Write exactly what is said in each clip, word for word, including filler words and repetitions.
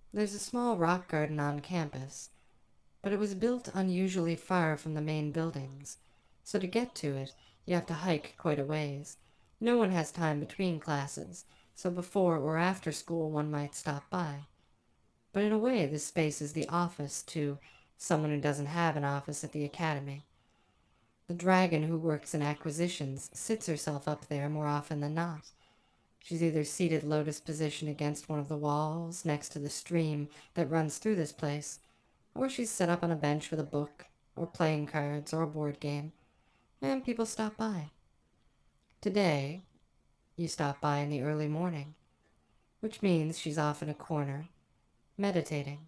There's a small rock garden on campus, but it was built unusually far from the main buildings, so to get to it, you have to hike quite a ways. No one has time between classes, so before or after school one might stop by. But in a way, this space is the office to someone who doesn't have an office at the academy. The dragon who works in acquisitions sits herself up there more often than not. She's either seated lotus position against one of the walls next to the stream that runs through this place, or she's set up on a bench with a book, or playing cards, or a board game, and people stop by. Today, you stop by in the early morning, which means she's off in a corner, meditating.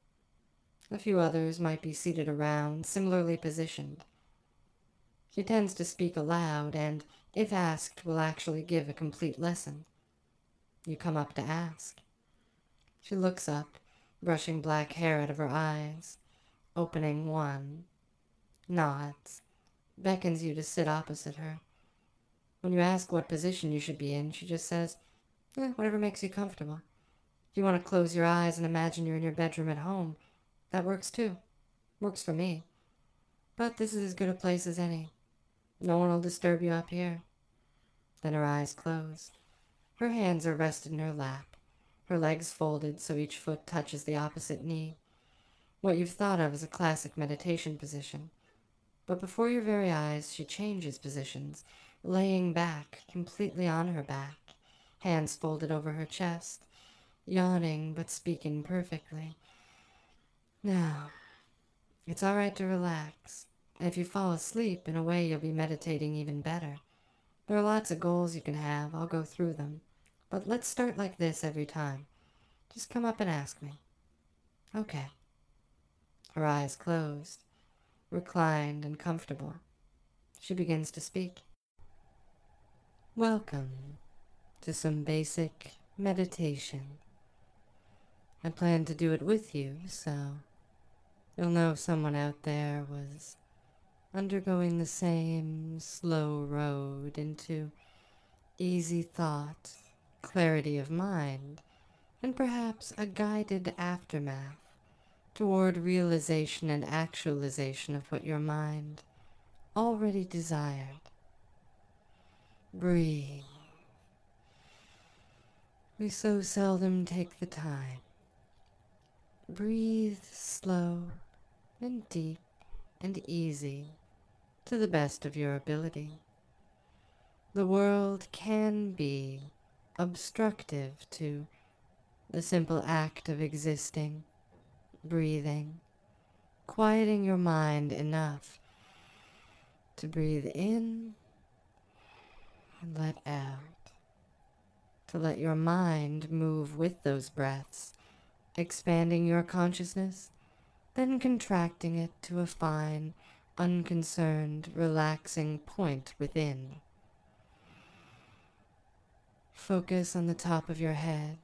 A few others might be seated around, similarly positioned. She tends to speak aloud and, if asked, will actually give a complete lesson. You come up to ask. She looks up, brushing black hair out of her eyes, opening one, nods, beckons you to sit opposite her. When you ask what position you should be in, she just says, eh, whatever makes you comfortable. If you want to close your eyes and imagine you're in your bedroom at home, that works too. Works for me. But this is as good a place as any. No one will disturb you up here. Then her eyes close. Her hands are rested in her lap, her legs folded so each foot touches the opposite knee. What you've thought of as a classic meditation position. But before your very eyes, she changes positions, laying back, completely on her back, hands folded over her chest, yawning but speaking perfectly. Now, it's all right to relax. And if you fall asleep, in a way you'll be meditating even better. There are lots of goals you can have. I'll go through them. But let's start like this every time. Just come up and ask me. Okay. Her eyes closed, reclined and comfortable. She begins to speak. Welcome to some basic meditation. I plan to do it with you, so you'll know if someone out there was undergoing the same slow road into easy thought, clarity of mind, and perhaps a guided aftermath toward realization and actualization of what your mind already desired. Breathe. We so seldom take the time. Breathe slow and deep and easy to the best of your ability. The world can be obstructive to the simple act of existing, breathing, quieting your mind enough to breathe in and let out, to let your mind move with those breaths, expanding your consciousness, then contracting it to a fine, unconcerned, relaxing point within. Focus on the top of your head.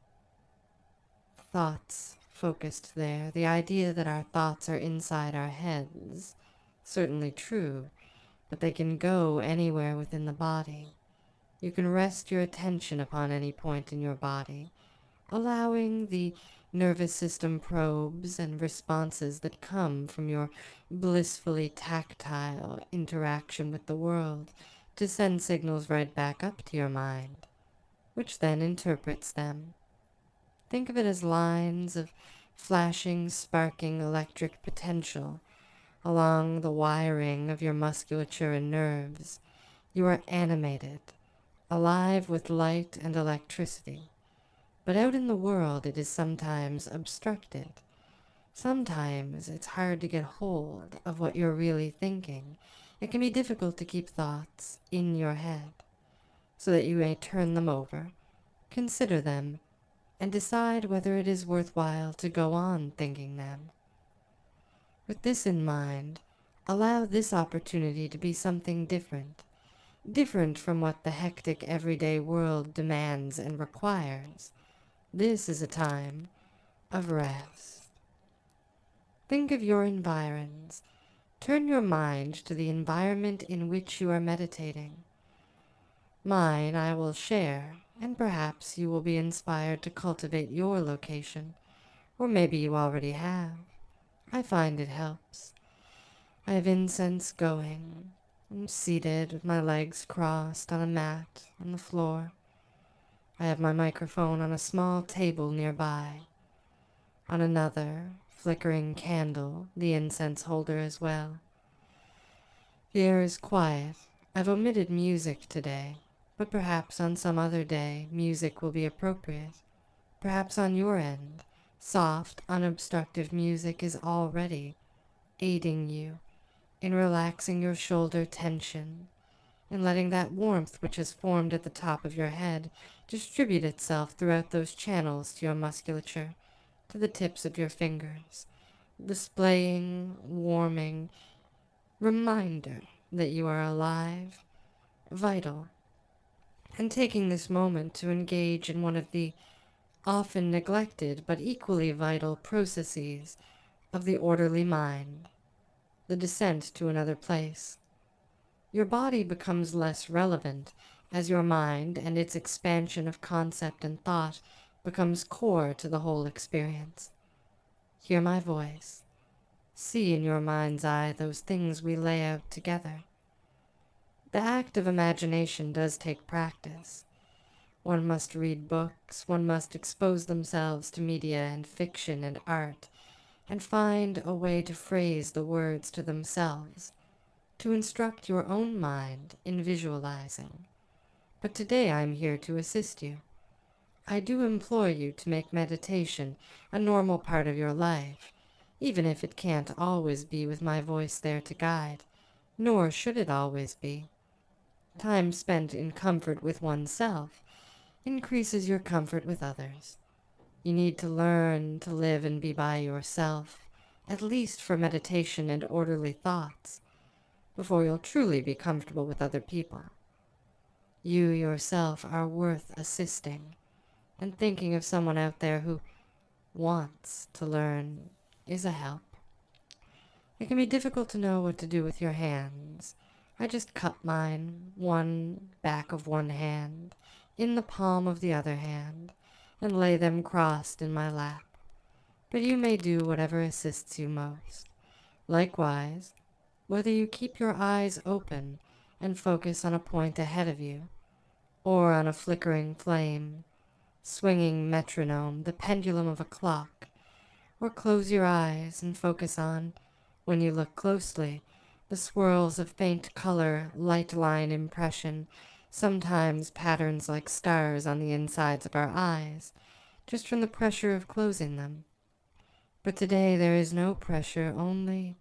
Thoughts focused there. The idea that our thoughts are inside our heads, certainly true, but they can go anywhere within the body. You can rest your attention upon any point in your body, allowing the nervous system probes and responses that come from your blissfully tactile interaction with the world to send signals right back up to your mind, which then interprets them. Think of it as lines of flashing, sparking electric potential along the wiring of your musculature and nerves. You are animated, alive with light and electricity. But out in the world it is sometimes obstructed. Sometimes it's hard to get hold of what you're really thinking. It can be difficult to keep thoughts in your head, so that you may turn them over, consider them, and decide whether it is worthwhile to go on thinking them. With this in mind, allow this opportunity to be something different, different from what the hectic everyday world demands and requires. This is a time of rest. Think of your environs. Turn your mind to the environment in which you are meditating. Mine I will share, and perhaps you will be inspired to cultivate your location, or maybe you already have. I find it helps. I have incense going. I'm seated with my legs crossed on a mat on the floor. I have my microphone on a small table nearby. On another, flickering candle, the incense holder as well. The air is quiet. I've omitted music today, but perhaps on some other day music will be appropriate. Perhaps on your end, soft, unobstructive music is already aiding you in relaxing your shoulder tension and letting that warmth which has formed at the top of your head distribute itself throughout those channels to your musculature, to the tips of your fingers, displaying, warming, reminder that you are alive, vital, and taking this moment to engage in one of the often neglected but equally vital processes of the orderly mind, the descent to another place. Your body becomes less relevant as your mind and its expansion of concept and thought becomes core to the whole experience. Hear my voice. See in your mind's eye those things we lay out together. The act of imagination does take practice. One must read books, one must expose themselves to media and fiction and art, and find a way to phrase the words to themselves, to instruct your own mind in visualizing. But today I am here to assist you. I do implore you to make meditation a normal part of your life, even if it can't always be with my voice there to guide, nor should it always be. Time spent in comfort with oneself increases your comfort with others. You need to learn to live and be by yourself, at least for meditation and orderly thoughts, before you'll truly be comfortable with other people. You yourself are worth assisting, and thinking of someone out there who wants to learn is a help. It can be difficult to know what to do with your hands. I just cup mine, one back of one hand, in the palm of the other hand, and lay them crossed in my lap. But you may do whatever assists you most. Likewise, whether you keep your eyes open and focus on a point ahead of you, or on a flickering flame, swinging metronome, the pendulum of a clock, or close your eyes and focus on, when you look closely, the swirls of faint color, light line impression, sometimes patterns like stars on the insides of our eyes, just from the pressure of closing them. But today there is no pressure, only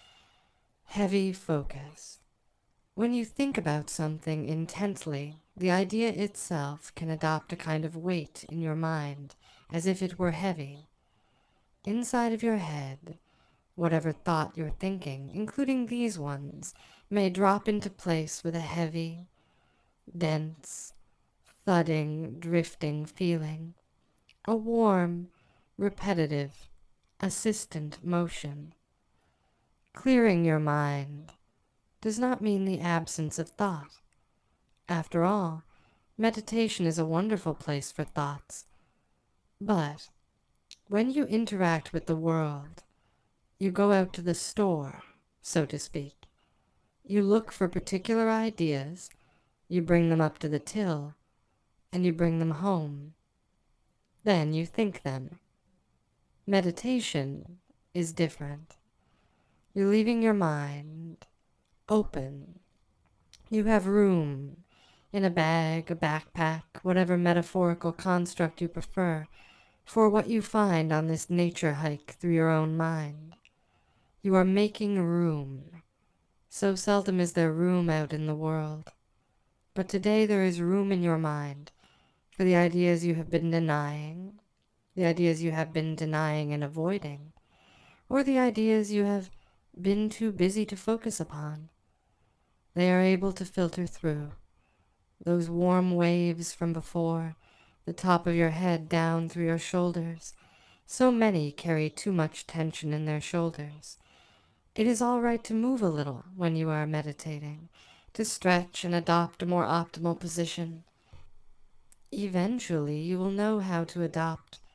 heavy focus. When you think about something intently, the idea itself can adopt a kind of weight in your mind, as if it were heavy. Inside of your head, whatever thought you're thinking, including these ones, may drop into place with a heavy, dense, thudding, drifting feeling, a warm, repetitive, assistant motion. Clearing your mind does not mean the absence of thought. After all, meditation is a wonderful place for thoughts. But when you interact with the world, you go out to the store, so to speak. You look for particular ideas, you bring them up to the till, and you bring them home. Then you think them. Meditation is different. You're leaving your mind open. You have room in a bag, a backpack, whatever metaphorical construct you prefer, for what you find on this nature hike through your own mind. You are making room. So seldom is there room out in the world. But today there is room in your mind for the ideas you have been denying, the ideas you have been denying and avoiding, or the ideas you have been too busy to focus upon. They are able to filter through. Those warm waves from before, the top of your head down through your shoulders. So many carry too much tension in their shoulders. It is all right to move a little when you are meditating, to stretch and adopt a more optimal position. Eventually, you will know how to adopt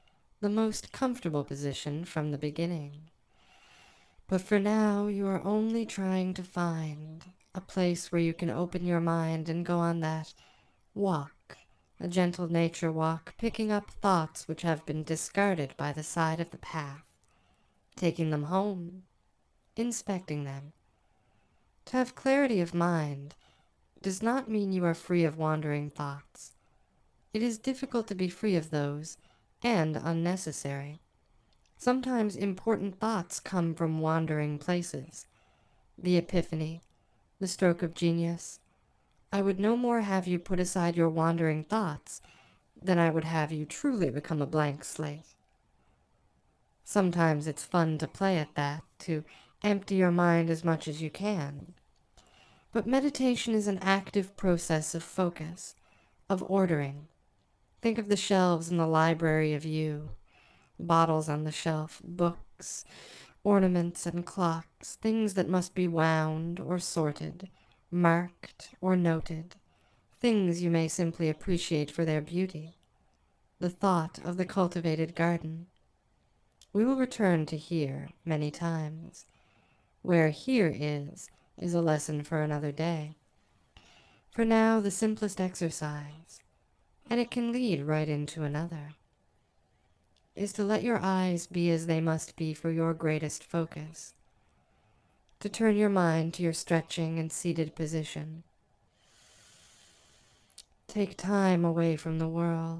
the most comfortable position from the beginning. But for now, you are only trying to find a place where you can open your mind and go on that walk, a gentle nature walk, picking up thoughts which have been discarded by the side of the path, taking them home, inspecting them. To have clarity of mind does not mean you are free of wandering thoughts. It is difficult to be free of those, and unnecessary. Sometimes important thoughts come from wandering places. The epiphany, the stroke of genius. I would no more have you put aside your wandering thoughts than I would have you truly become a blank slate. Sometimes it's fun to play at that, to empty your mind as much as you can. But meditation is an active process of focus, of ordering. Think of the shelves in the library of you, bottles on the shelf, books, ornaments and clocks, things that must be wound or sorted, marked or noted, things you may simply appreciate for their beauty. The thought of the cultivated garden. We will return to here many times. Where here is, is a lesson for another day. For now, the simplest exercise, and it can lead right into another, is to let your eyes be as they must be for your greatest focus, to turn your mind to your stretching and seated position. Take time away from the world,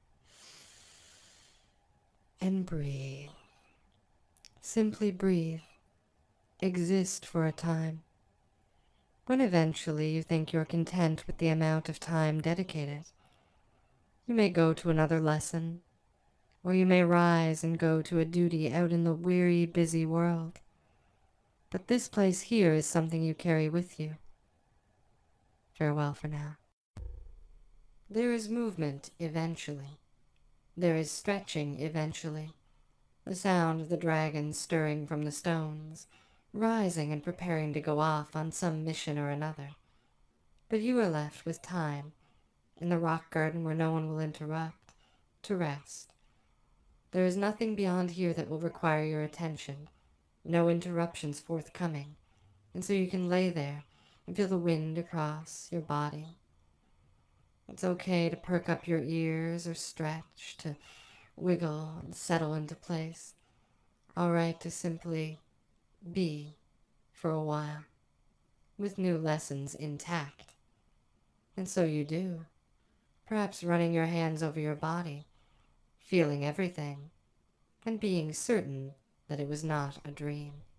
and breathe. Simply breathe. Exist for a time. When eventually you think you're content with the amount of time dedicated, you may go to another lesson, or you may rise and go to a duty out in the weary, busy world. But this place here is something you carry with you. Farewell for now. There is movement eventually. There is stretching eventually. The sound of the dragon stirring from the stones, rising and preparing to go off on some mission or another. But you are left with time, in the rock garden where no one will interrupt, to rest. There is nothing beyond here that will require your attention, no interruptions forthcoming, and so you can lay there and feel the wind across your body. It's okay to perk up your ears or stretch, to wiggle and settle into place. All right to simply be for a while, with new lessons intact. And so you do, perhaps running your hands over your body, feeling everything, and being certain that it was not a dream.